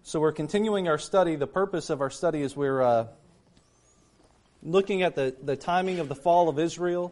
So we're continuing our study. The purpose of our study is we're looking at the timing of the fall of Israel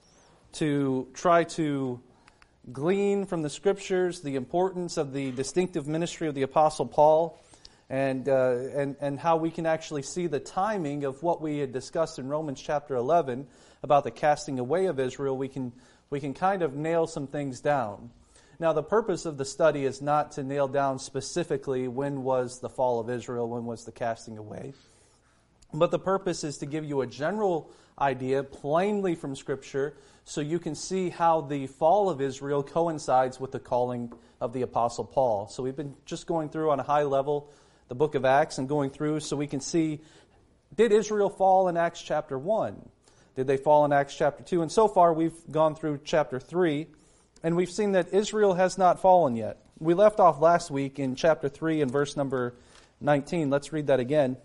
to try to glean from the Scriptures the importance of the distinctive ministry of the Apostle Paul and how we can actually see the timing of what we had discussed in Romans chapter 11 about the casting away of Israel. We can kind of nail some things down. Now, the purpose of the study is not to nail down specifically when was the fall of Israel, when was the casting away. But the purpose is to give you a general idea, plainly from Scripture, so you can see how the fall of Israel coincides with the calling of the Apostle Paul. So we've been just going through on a high level the book of Acts and going through so we can see, did Israel fall in Acts chapter 1? Did they fall in Acts chapter 2? And so far we've gone through chapter 3. And we've seen that Israel has not fallen yet. We left off last week in chapter 3 and verse number 19. Let's read that again.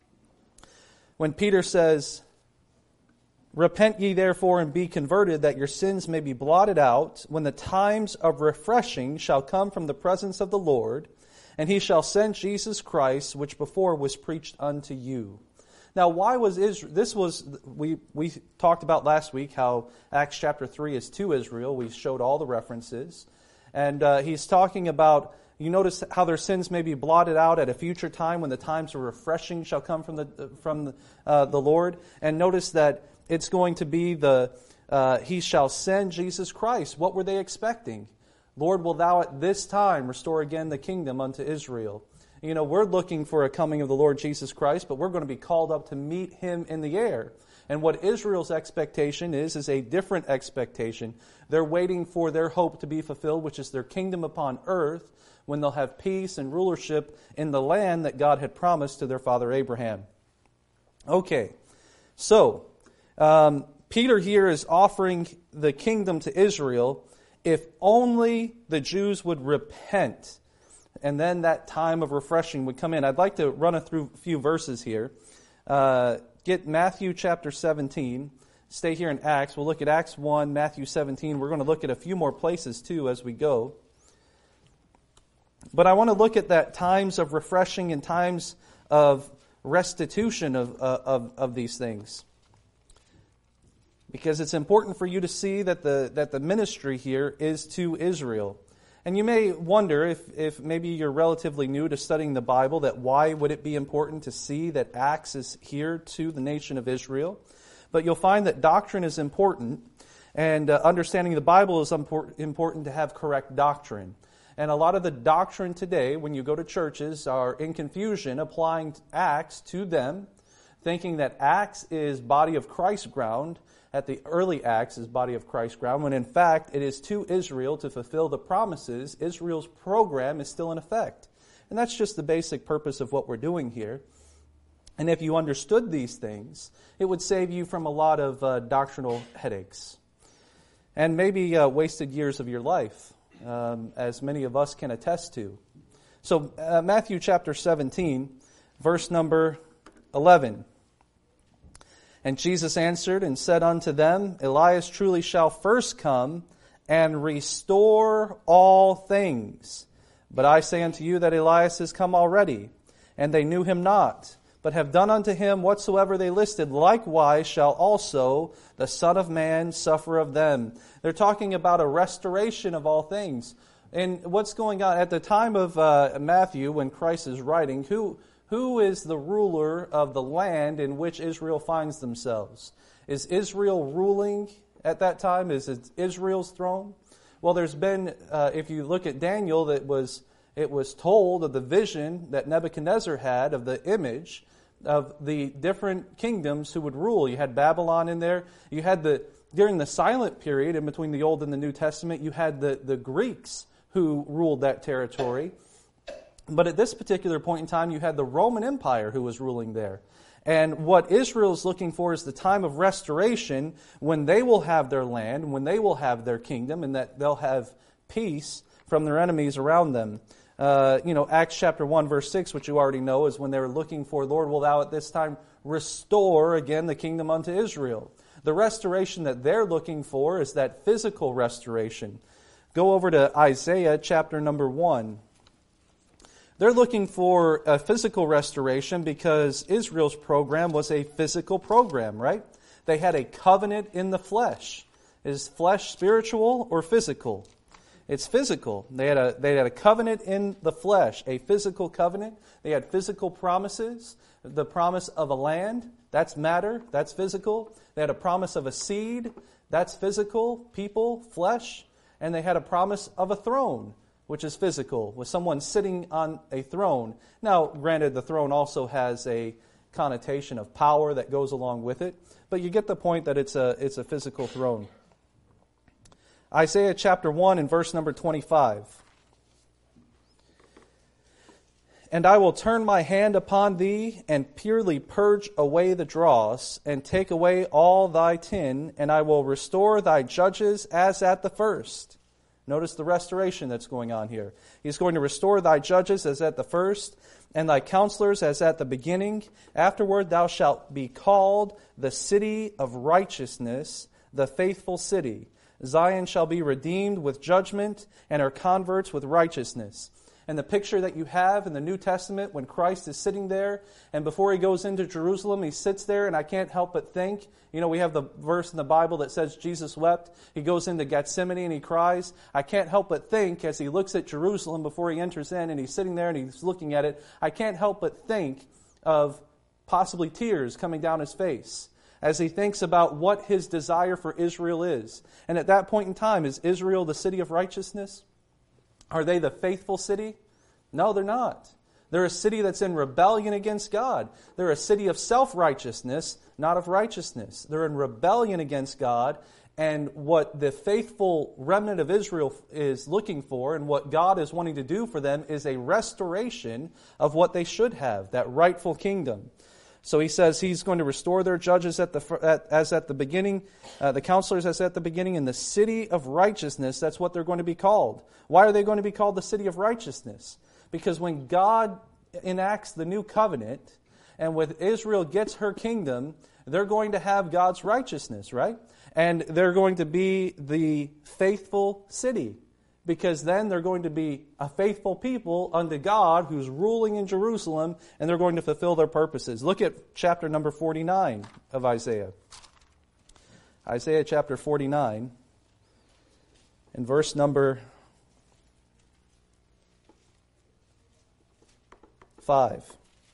When Peter says, "Repent ye therefore and be converted, that your sins may be blotted out, when the times of refreshing shall come from the presence of the Lord, and he shall send Jesus Christ, which before was preached unto you." Now, why was Israel? We talked about last week how Acts chapter 3 is to Israel. We showed all the references. And he's talking about, you notice how their sins may be blotted out at a future time when the times of refreshing shall come from the Lord. And notice that it's going to be he shall send Jesus Christ. What were they expecting? Lord, will thou at this time restore again the kingdom unto Israel? You know, we're looking for a coming of the Lord Jesus Christ, but we're going to be called up to meet Him in the air. And what Israel's expectation is a different expectation. They're waiting for their hope to be fulfilled, which is their kingdom upon earth, when they'll have peace and rulership in the land that God had promised to their father Abraham. Okay, so Peter here is offering the kingdom to Israel if only the Jews would repent. And then that time of refreshing would come in. I'd like to run through a few verses here. Get Matthew chapter 17. Stay here in Acts. We'll look at Acts 1, Matthew 17. We're going to look at a few more places too as we go. But I want to look at that times of refreshing and times of restitution of these things. Because it's important for you to see that the ministry here is to Israel. And you may wonder, if maybe you're relatively new to studying the Bible, that why would it be important to see that Acts is here to the nation of Israel? But you'll find that doctrine is important, and understanding the Bible is important to have correct doctrine. And a lot of the doctrine today, when you go to churches, are in confusion, applying Acts to them, thinking that Acts is body of Christ ground, at the early Acts is body of Christ ground, when in fact it is to Israel to fulfill the promises. Israel's program is still in effect. And that's just the basic purpose of what we're doing here. And if you understood these things, it would save you from a lot of doctrinal headaches. And maybe wasted years of your life, as many of us can attest to. So Matthew chapter 17, verse number 11. And Jesus answered and said unto them, Elias truly shall first come and restore all things. But I say unto you that Elias is come already, and they knew him not, but have done unto him whatsoever they listed. Likewise shall also the Son of Man suffer of them. They're talking about a restoration of all things. And what's going on at the time of Matthew, when Christ is writing, who is the ruler of the land in which Israel finds themselves? Is Israel ruling at that time? Is it Israel's throne? Well, there's been, if you look at Daniel, it was told of the vision that Nebuchadnezzar had of the image of the different kingdoms who would rule. You had Babylon in there. You had during the silent period in between the Old and the New Testament, you had the Greeks who ruled that territory. But at this particular point in time, you had the Roman Empire who was ruling there. And what Israel is looking for is the time of restoration when they will have their land, when they will have their kingdom, and that they'll have peace from their enemies around them. Acts chapter 1, verse 6, which you already know, is when they were looking for, Lord, will thou at this time restore again the kingdom unto Israel. The restoration that they're looking for is that physical restoration. Go over to Isaiah chapter number 1. They're looking for a physical restoration because Israel's program was a physical program, right? They had a covenant in the flesh. Is flesh spiritual or physical? It's physical. They had a covenant in the flesh, a physical covenant. They had physical promises. The promise of a land, that's matter, that's physical. They had a promise of a seed, that's physical, people, flesh. And they had a promise of a throne, which is physical, with someone sitting on a throne. Now, granted, the throne also has a connotation of power that goes along with it, but you get the point that it's a physical throne. Isaiah chapter 1 and verse number 25. And I will turn my hand upon thee, and purely purge away the dross, and take away all thy tin, and I will restore thy judges as at the first. Notice the restoration that's going on here. He's going to restore thy judges as at the first, and thy counselors as at the beginning. Afterward thou shalt be called the city of righteousness, the faithful city. Zion shall be redeemed with judgment, and her converts with righteousness. And the picture that you have in the New Testament when Christ is sitting there, and before he goes into Jerusalem, he sits there, and I can't help but think, we have the verse in the Bible that says Jesus wept. He goes into Gethsemane and he cries. I can't help but think, as he looks at Jerusalem before he enters in, and he's sitting there and he's looking at it, I can't help but think of possibly tears coming down his face as he thinks about what his desire for Israel is. And at that point in time, is Israel the city of righteousness? Are they the faithful city? No, they're not. They're a city that's in rebellion against God. They're a city of self-righteousness, not of righteousness. They're in rebellion against God, and what the faithful remnant of Israel is looking for and what God is wanting to do for them is a restoration of what they should have, that rightful kingdom. So he says he's going to restore their judges as at the beginning, the counselors as at the beginning, in the city of righteousness. That's what they're going to be called. Why are they going to be called the city of righteousness? Because when God enacts the new covenant, and when Israel gets her kingdom, they're going to have God's righteousness, right? And they're going to be the faithful city. Because then they're going to be a faithful people unto God who's ruling in Jerusalem, and they're going to fulfill their purposes. Look at chapter number 49 of Isaiah. Isaiah chapter 49 and verse number 5.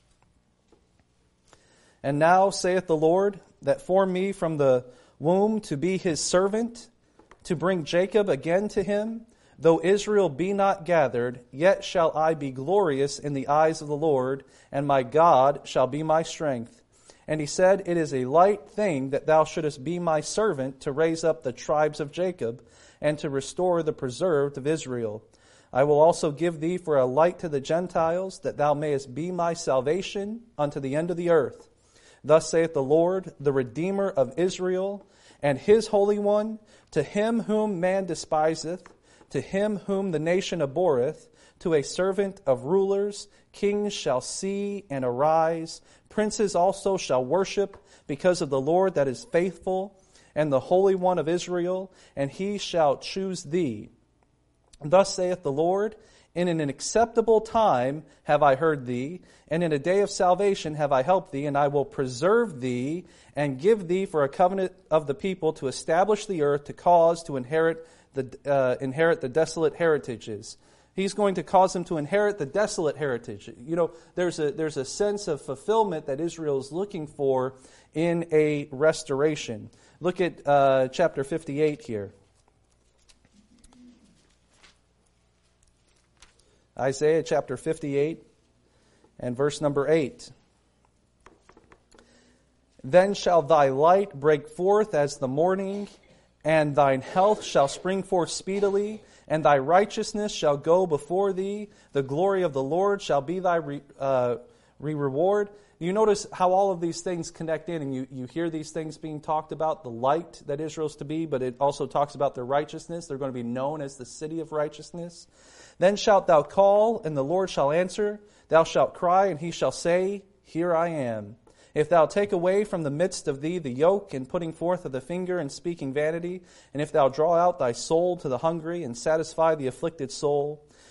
And now saith the Lord, that formed me from the womb to be his servant, to bring Jacob again to him. Though Israel be not gathered, yet shall I be glorious in the eyes of the Lord, and my God shall be my strength. And he said, It is a light thing that thou shouldest be my servant to raise up the tribes of Jacob, and to restore the preserved of Israel. I will also give thee for a light to the Gentiles, that thou mayest be my salvation unto the end of the earth. Thus saith the Lord, the Redeemer of Israel, and his Holy One, to him whom man despiseth, to him whom the nation abhorreth, to a servant of rulers, kings shall see and arise. Princes also shall worship, because of the Lord that is faithful, and the Holy One of Israel, and he shall choose thee. Thus saith the Lord, In an acceptable time have I heard thee, and in a day of salvation have I helped thee, and I will preserve thee, and give thee for a covenant of the people, to establish the earth, to cause to inherit the desolate heritages. He's going to cause them to inherit the desolate heritage. There's a sense of fulfillment that Israel is looking for in a restoration. Look at chapter 58 here. Isaiah chapter 58 and verse number 8. Then shall thy light break forth as the morning, and thine health shall spring forth speedily, and thy righteousness shall go before thee. The glory of the Lord shall be thy reward. You notice how all of these things connect in, and you hear these things being talked about, the light that Israel's to be, but it also talks about their righteousness. They're going to be known as the city of righteousness. Then shalt thou call, and the Lord shall answer. Thou shalt cry, and he shall say, Here I am. If thou take away from the midst of thee the yoke, and putting forth of the finger, and speaking vanity, and if thou draw out thy soul to the hungry, and satisfy the afflicted soul,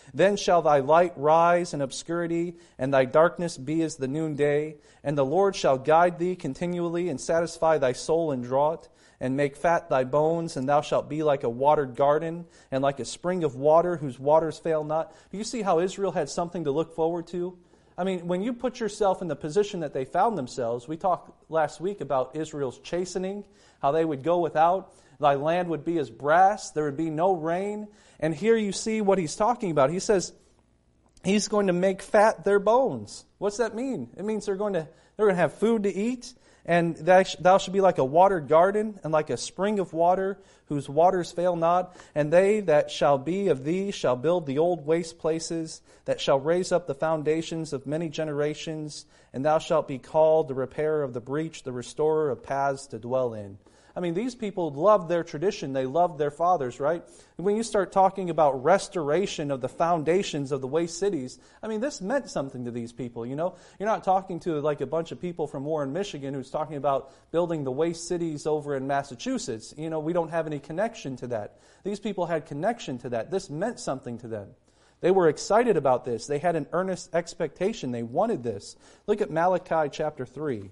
Then shall thy light rise in obscurity, and thy darkness be as the noonday. And the Lord shall guide thee continually, and satisfy thy soul in drought, and make fat thy bones, and thou shalt be like a watered garden, and like a spring of water whose waters fail not. Do you see how Israel had something to look forward to? I mean, when you put yourself in the position that they found themselves, we talked last week about Israel's chastening, how they would go without, thy land would be as brass, there would be no rain. And here you see what he's talking about. He says he's going to make fat their bones. What's that mean? It means they're going to have food to eat, and thou shalt be like a watered garden, and like a spring of water, whose waters fail not. And they that shall be of thee shall build the old waste places, that shall raise up the foundations of many generations. And thou shalt be called the repairer of the breach, the restorer of paths to dwell in. I mean, these people loved their tradition. They loved their fathers, right? And when you start talking about restoration of the foundations of the waste cities, I mean, this meant something to these people, you know? You're not talking to like a bunch of people from Warren, Michigan who's talking about building the waste cities over in Massachusetts. You know, we don't have any connection to that. These people had connection to that. This meant something to them. They were excited about this. They had an earnest expectation. They wanted this. Look at Malachi chapter 3.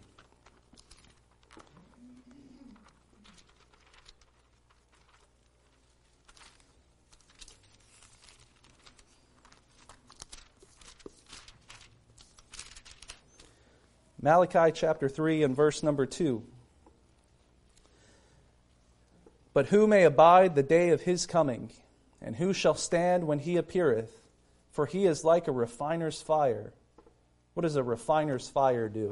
Malachi chapter 3 and verse number 2. But who may abide the day of his coming? And who shall stand when he appeareth? For he is like a refiner's fire. What does a refiner's fire do?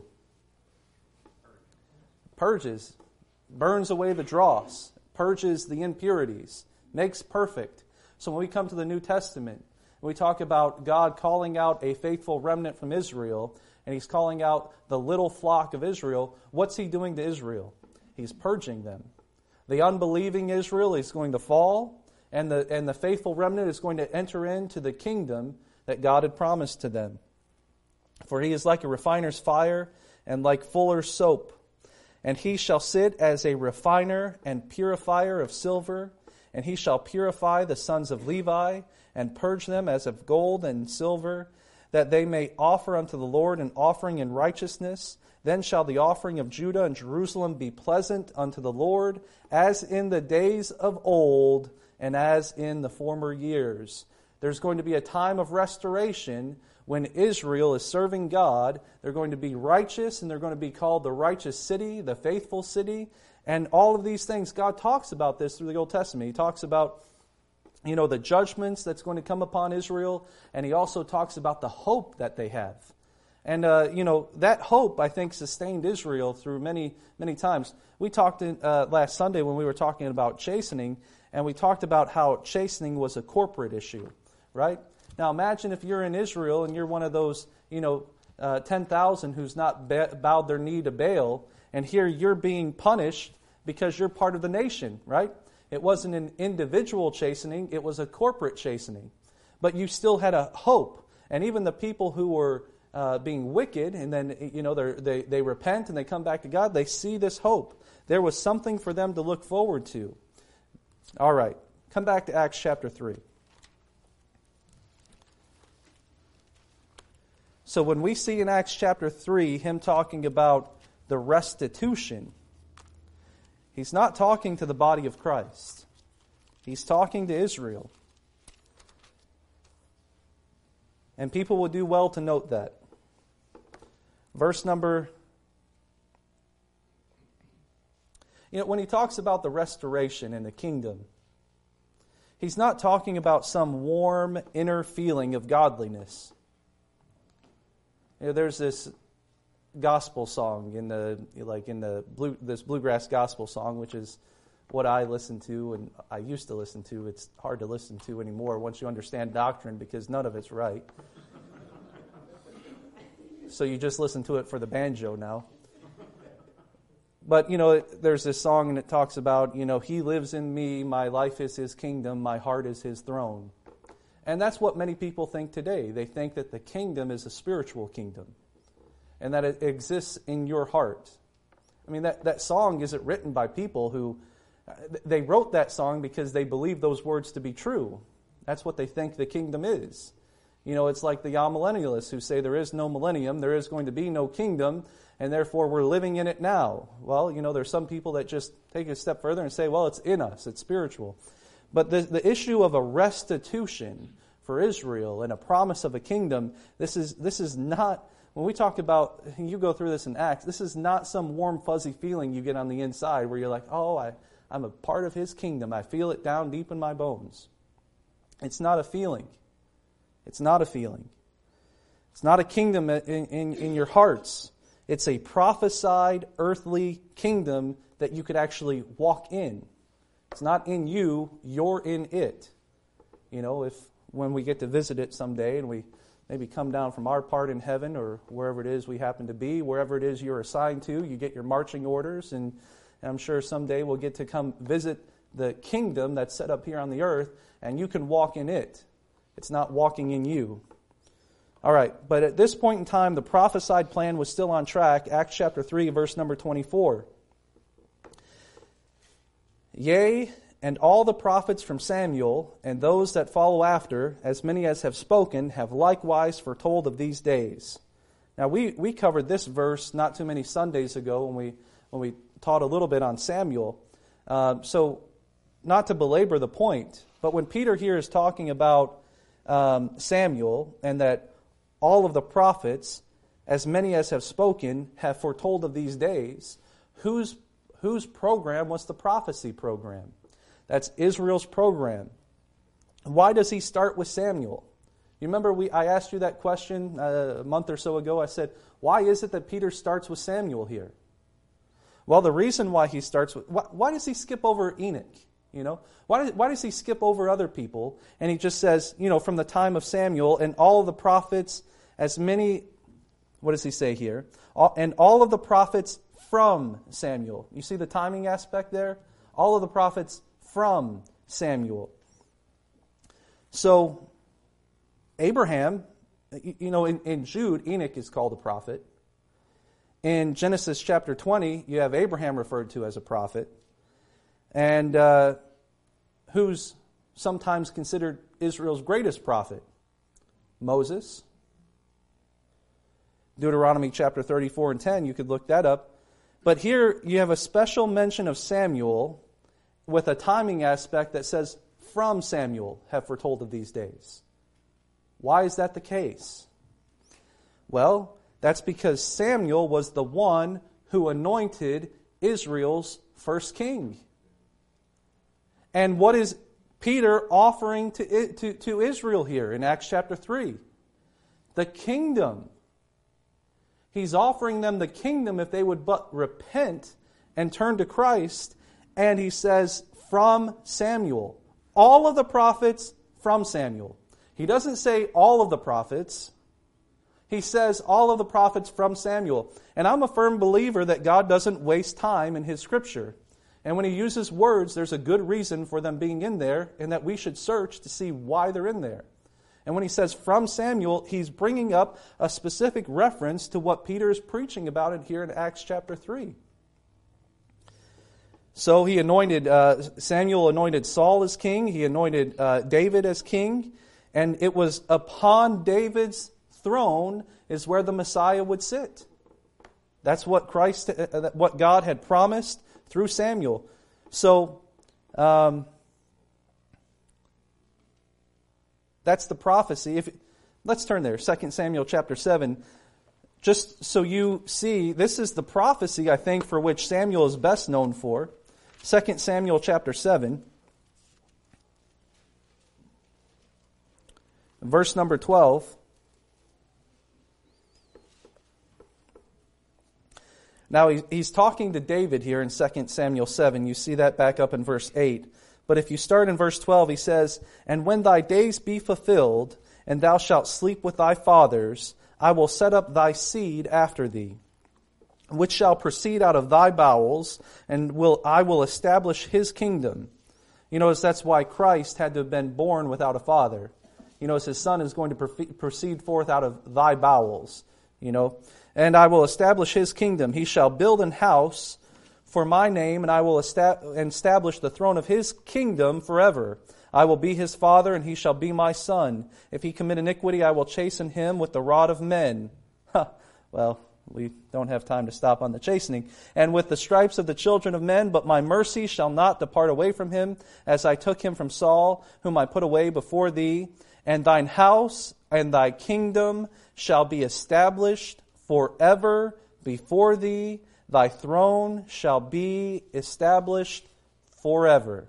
Purges, burns away the dross, purges the impurities, makes perfect. So when we come to the New Testament, we talk about God calling out a faithful remnant from Israel, and he's calling out the little flock of Israel. What's he doing to Israel? He's purging them. The unbelieving Israel is going to fall, and the faithful remnant is going to enter into the kingdom that God had promised to them. For he is like a refiner's fire and like fuller's soap. And he shall sit as a refiner and purifier of silver, and he shall purify the sons of Levi and purge them as of gold and silver, that they may offer unto the Lord an offering in righteousness. Then shall the offering of Judah and Jerusalem be pleasant unto the Lord, as in the days of old and as in the former years. There's going to be a time of restoration when Israel is serving God. They're going to be righteous, and they're going to be called the righteous city, the faithful city. And all of these things, God talks about this through the Old Testament. He talks about the judgments that's going to come upon Israel, and he also talks about the hope that they have. And, that hope, I think, sustained Israel through many, many times. We talked last Sunday when we were talking about chastening, and we talked about how chastening was a corporate issue, right? Now imagine if you're in Israel and you're one of those, 10,000 who's not bowed their knee to Baal, and here you're being punished because you're part of the nation, right? It wasn't an individual chastening, it was a corporate chastening. But you still had a hope. And even the people who were being wicked, and then they repent and they come back to God, they see this hope. There was something for them to look forward to. All right, come back to Acts chapter 3. So when we see in Acts chapter 3 him talking about the restitution, he's not talking to the body of Christ. He's talking to Israel. And people will do well to note that. Verse number... when he talks about the restoration in the kingdom, he's not talking about some warm inner feeling of godliness. There's this gospel song this bluegrass gospel song, which is what I listen to and I used to listen to. It's hard to listen to anymore once you understand doctrine, because none of it's right. So you just listen to it for the banjo now. But, there's this song and it talks about, he lives in me, my life is his kingdom, my heart is his throne. And that's what many people think today. They think that the kingdom is a spiritual kingdom and that it exists in your heart. I mean, that song isn't written by people who, they wrote that song because they believe those words to be true. That's what they think the kingdom is. It's like the amillennialists who say there is no millennium, there is going to be no kingdom, and therefore we're living in it now. Well, there's some people that just take it a step further and say, well, it's in us, it's spiritual. But the issue of a restitution for Israel and a promise of a kingdom, this is not, when we talk about, you go through this in Acts, this is not some warm, fuzzy feeling you get on the inside where you're like, oh, I'm a part of His kingdom. I feel it down deep in my bones. It's not a feeling. It's not a feeling. It's not a kingdom in your hearts. It's a prophesied earthly kingdom that you could actually walk in. It's not in you, you're in it. If when we get to visit it someday and we maybe come down from our part in heaven or wherever it is we happen to be, wherever it is you're assigned to, you get your marching orders, and I'm sure someday we'll get to come visit the kingdom that's set up here on the earth, and you can walk in it. It's not walking in you. All right, but at this point in time, the prophesied plan was still on track. Acts chapter 3, verse number 24. Yea, and all the prophets from Samuel, and those that follow after, as many as have spoken, have likewise foretold of these days. Now, we covered this verse not too many Sundays ago when we taught a little bit on Samuel. So, not to belabor the point, but when Peter here is talking about Samuel, and that all of the prophets, as many as have spoken, have foretold of these days, whose program was the prophecy program? That's Israel's program. Why does he start with Samuel? You remember I asked you that question a month or so ago. I said, why is it that Peter starts with Samuel here? Well, the reason why he starts with... Why does he skip over Enoch? Why does he skip over other people? And he just says, from the time of Samuel, and all of the prophets, as many... What does he say here? And all of the prophets from Samuel. You see the timing aspect there? All of the prophets from Samuel. So, Abraham, in Jude, Enoch is called a prophet. In Genesis chapter 20, you have Abraham referred to as a prophet. And who's sometimes considered Israel's greatest prophet? Moses. Deuteronomy chapter 34 and 10, you could look that up. But here you have a special mention of Samuel with a timing aspect that says, from Samuel have foretold of these days. Why is that the case? Well, that's because Samuel was the one who anointed Israel's first king. And what is Peter offering to Israel here in Acts chapter 3? The kingdom. He's offering them the kingdom if they would but repent and turn to Christ. And he says, from Samuel. All of the prophets from Samuel. He doesn't say all of the prophets. He says all of the prophets from Samuel. And I'm a firm believer that God doesn't waste time in His Scripture. And when He uses words, there's a good reason for them being in there, and that we should search to see why they're in there. And when He says from Samuel, He's bringing up a specific reference to what Peter is preaching about it here in Acts chapter 3. So he anointed, Samuel anointed Saul as king, he anointed David as king, and it was upon David's throne is where the Messiah would sit. That's what what God had promised through Samuel. So, that's the prophecy. Let's turn there, 2 Samuel chapter 7. Just so you see, this is the prophecy, I think, for which Samuel is best known for. 2 Samuel chapter 7. Verse number 12. Now, he's talking to David here in 2 Samuel 7. You see that back up in verse 8. But if you start in verse 12, he says, "And when thy days be fulfilled, and thou shalt sleep with thy fathers, I will set up thy seed after thee, which shall proceed out of thy bowels, and I will establish his kingdom." You notice that's why Christ had to have been born without a father. You notice his son is going to proceed forth out of thy bowels. "And I will establish his kingdom. He shall build an house for my name, and I will establish the throne of his kingdom forever. I will be his father, and he shall be my son. If he commit iniquity, I will chasten him with the rod of men. Well, we don't have time to stop on the chastening. And with the stripes of the children of men, but my mercy shall not depart away from him, as I took him from Saul, whom I put away before thee. And thine house and thy kingdom shall be established forever before thee. Thy throne shall be established forever.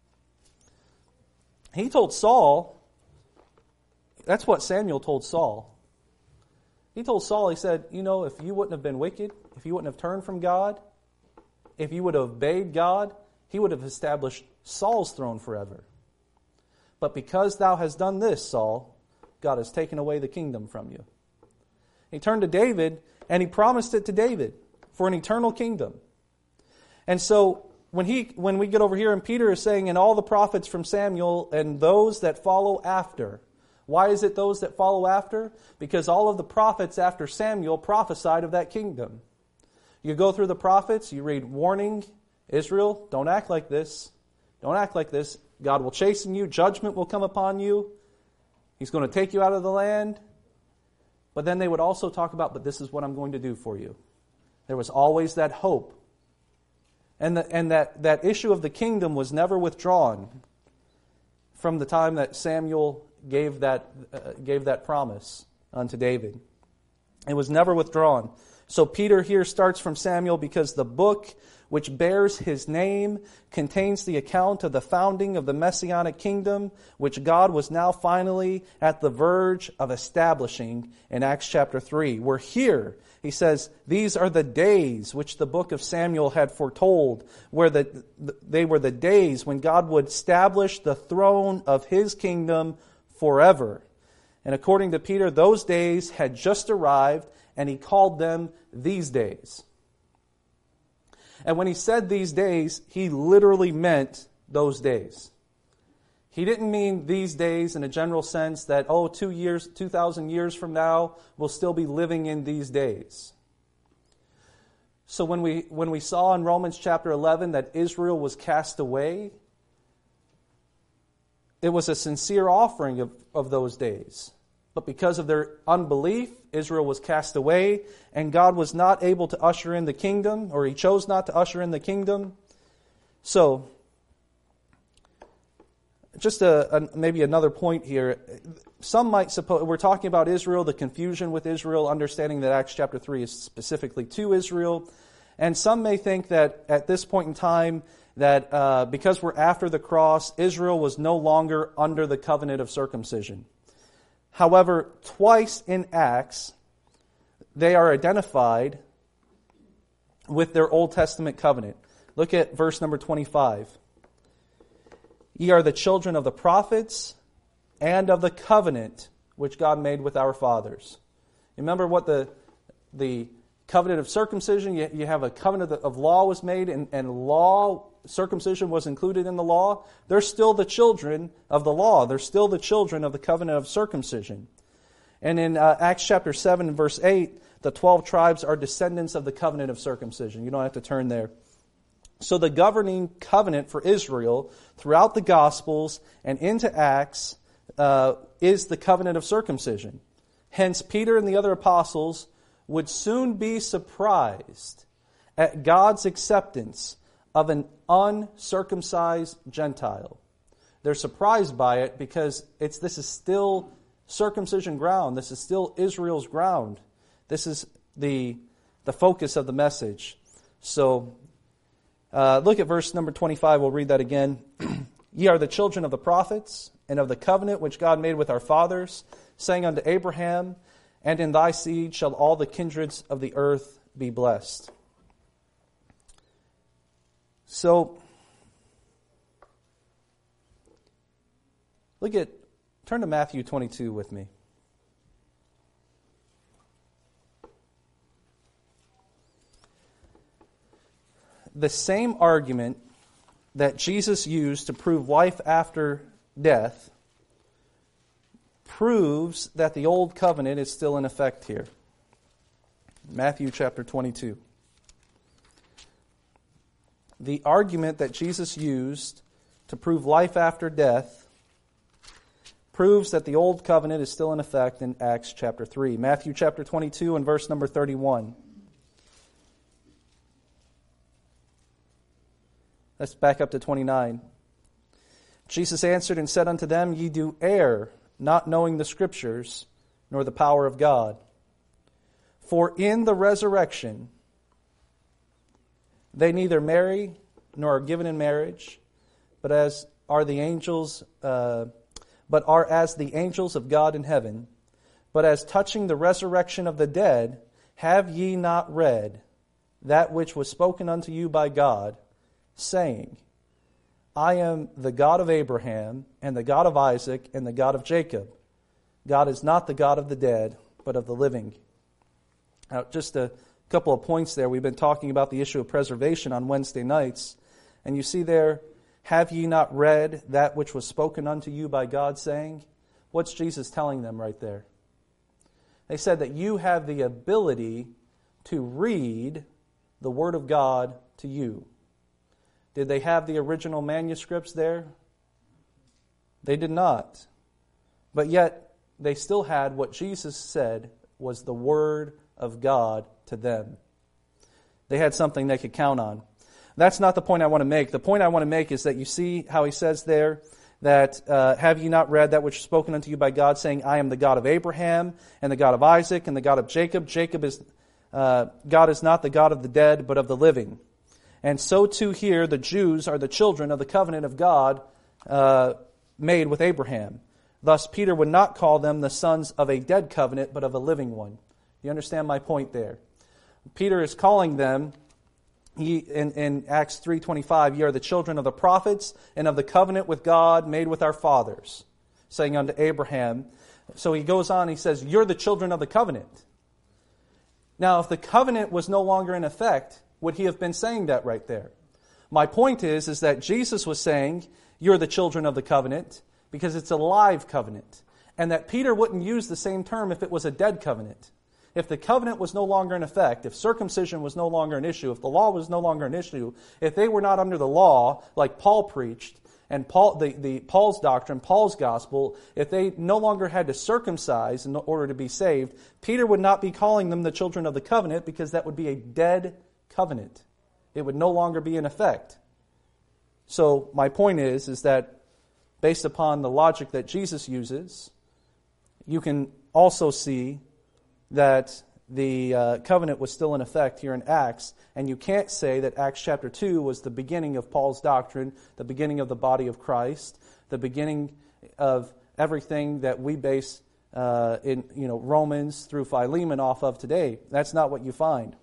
He told Saul, that's what Samuel told Saul. He told Saul, he said, if you wouldn't have been wicked, if you wouldn't have turned from God, if you would have obeyed God, he would have established Saul's throne forever. But because thou hast done this, Saul, God has taken away the kingdom from you. He turned to David, and he promised it to David for an eternal kingdom. And so when we get over here, and Peter is saying, and all the prophets from Samuel and those that follow after. Why is it those that follow after? Because all of the prophets after Samuel prophesied of that kingdom. You go through the prophets, you read, warning, Israel, don't act like this. Don't act like this. God will chasten you. Judgment will come upon you. He's going to take you out of the land. But then they would also talk about, but this is what I'm going to do for you. There was always that hope. And that issue of the kingdom was never withdrawn from the time that Samuel gave that promise unto David. It was never withdrawn. So Peter here starts from Samuel because the book which bears his name contains the account of the founding of the Messianic kingdom, which God was now finally at the verge of establishing in Acts chapter 3. We're here. He says, these are the days which the book of Samuel had foretold, where they were the days when God would establish the throne of his kingdom forever. And according to Peter, those days had just arrived, and he called them these days. And when he said these days, he literally meant those days. He didn't mean these days in a general sense that, 2,000 years from now, we'll still be living in these days. So when we saw in Romans chapter 11 that Israel was cast away, it was a sincere offering of those days. But because of their unbelief, Israel was cast away, and God was not able to usher in the kingdom, or he chose not to usher in the kingdom. So, just maybe another point here. Some might suppose, we're talking about Israel, the confusion with Israel, understanding that Acts chapter 3 is specifically to Israel. And some may think that at this point in time, that because we're after the cross, Israel was no longer under the covenant of circumcision. However, twice in Acts, they are identified with their Old Testament covenant. Look at verse number 25. Ye are the children of the prophets and of the covenant which God made with our fathers. Remember what the covenant of circumcision, you have a covenant of law was made, and law, circumcision was included in the law. They're still the children of the law. They're still the children of the covenant of circumcision. And in Acts chapter 7 verse 8, the 12 tribes are descendants of the covenant of circumcision. You don't have to turn there. So the governing covenant for Israel throughout the Gospels and into Acts is the covenant of circumcision. Hence, Peter and the other apostles would soon be surprised at God's acceptance of an uncircumcised Gentile. They're surprised by it because this is still circumcision ground. This is still Israel's ground. This is the focus of the message. So, look at verse number 25. We'll read that again. Ye are the children of the prophets and of the covenant which God made with our fathers, saying unto Abraham, and in thy seed shall all the kindreds of the earth be blessed. So, turn to Matthew 22 with me. The same argument that Jesus used to prove life after death proves that the old covenant is still in effect here. Matthew chapter 22. The argument that Jesus used to prove life after death proves that the old covenant is still in effect in Acts chapter 3. Matthew chapter 22 and verse number 31. Let's back up to 29. Jesus answered and said unto them, Ye do err, not knowing the Scriptures, nor the power of God. For in the resurrection they neither marry nor are given in marriage, but are as the angels of God in heaven. But as touching the resurrection of the dead, have ye not read that which was spoken unto you by God, saying, I am the God of Abraham, and the God of Isaac, and the God of Jacob. God is not the God of the dead, but of the living. Now, just a couple of points there. We've been talking about the issue of preservation on Wednesday nights. And you see there, have ye not read that which was spoken unto you by God, saying? What's Jesus telling them right there? They said that you have the ability to read the Word of God to you. Did they have the original manuscripts there? They did not. But yet, they still had what Jesus said was the Word of God to them. They had something they could count on. That's not the point I want to make. The point I want to make is that you see how he says there that, have ye not read that which is spoken unto you by God, saying, I am the God of Abraham, and the God of Isaac, and the God of Jacob. God is not the God of the dead, but of the living. And so too here, the Jews are the children of the covenant of God made with Abraham. Thus, Peter would not call them the sons of a dead covenant, but of a living one. You understand my point there? Peter is calling them, in Acts 3:25, ye are the children of the prophets and of the covenant with God made with our fathers, saying unto Abraham. So he goes on, he says, you're the children of the covenant. Now, if the covenant was no longer in effect, would he have been saying that right there? My point is that Jesus was saying, you're the children of the covenant, because it's a live covenant. And that Peter wouldn't use the same term if it was a dead covenant. If the covenant was no longer in effect, if circumcision was no longer an issue, if the law was no longer an issue, if they were not under the law, like Paul preached, and Paul's doctrine, Paul's gospel, if they no longer had to circumcise in order to be saved, Peter would not be calling them the children of the covenant, because that would be a dead covenant. It would no longer be in effect. So my point is that based upon the logic that Jesus uses, you can also see that the covenant was still in effect here in Acts, and you can't say that Acts chapter 2 was the beginning of Paul's doctrine, the beginning of the body of Christ, the beginning of everything that we base in Romans through Philemon off of today. That's not what you find.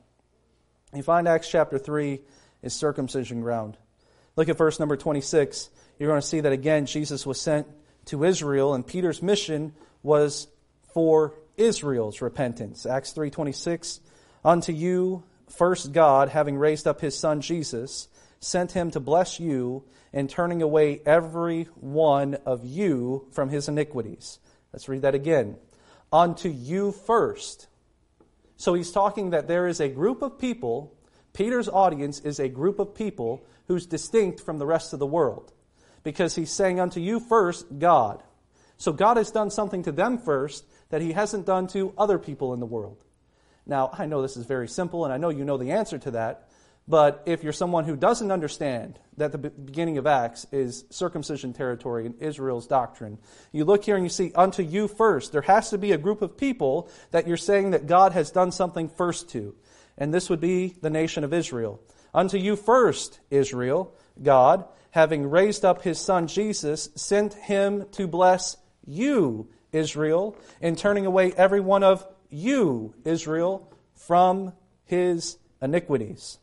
You find Acts chapter 3 is circumcision ground. Look at verse number 26. You're going to see that again Jesus was sent to Israel, and Peter's mission was for Israel's repentance. Acts 3:26, unto you first God, having raised up his Son Jesus, sent him to bless you in turning away every one of you from his iniquities. Let's read that again. Unto you first. So he's talking that there is a group of people, Peter's audience is a group of people who's distinct from the rest of the world. Because he's saying unto you first, God. So God has done something to them first that he hasn't done to other people in the world. Now, I know this is very simple, and I know you know the answer to that, but if you're someone who doesn't understand that the beginning of Acts is circumcision territory in Israel's doctrine, you look here and you see, unto you first. There has to be a group of people that you're saying that God has done something first to, and this would be the nation of Israel. Unto you first, Israel, God, having raised up his Son Jesus, sent him to bless you, Israel, in turning away every one of you, Israel, from his iniquities.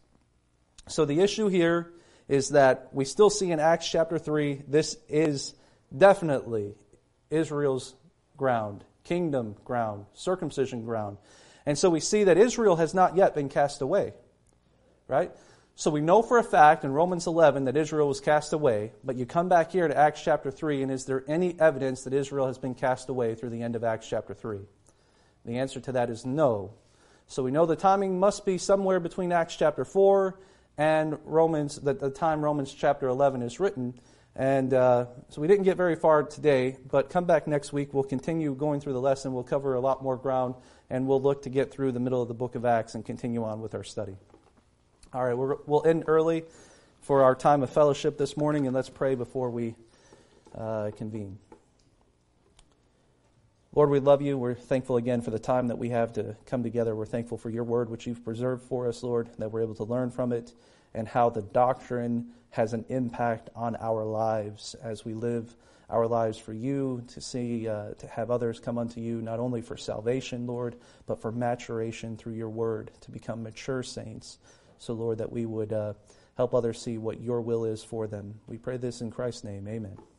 So the issue here is that we still see in Acts chapter 3, this is definitely Israel's ground, kingdom ground, circumcision ground. And so we see that Israel has not yet been cast away, right? So we know for a fact in Romans 11 that Israel was cast away, but you come back here to Acts chapter 3, and is there any evidence that Israel has been cast away through the end of Acts chapter 3? The answer to that is no. So we know the timing must be somewhere between Acts chapter 4 and Romans, that the time Romans chapter 11 is written. And so we didn't get very far today, but come back next week. We'll continue going through the lesson. We'll cover a lot more ground, and we'll look to get through the middle of the book of Acts and continue on with our study. All right, we'll end early for our time of fellowship this morning, and let's pray before we convene. Lord, we love you. We're thankful again for the time that we have to come together. We're thankful for your word, which you've preserved for us, Lord, that we're able to learn from it, and how the doctrine has an impact on our lives as we live our lives for you, to see, to have others come unto you, not only for salvation, Lord, but for maturation through your word, to become mature saints. So, Lord, that we would help others see what your will is for them. We pray this in Christ's name. Amen.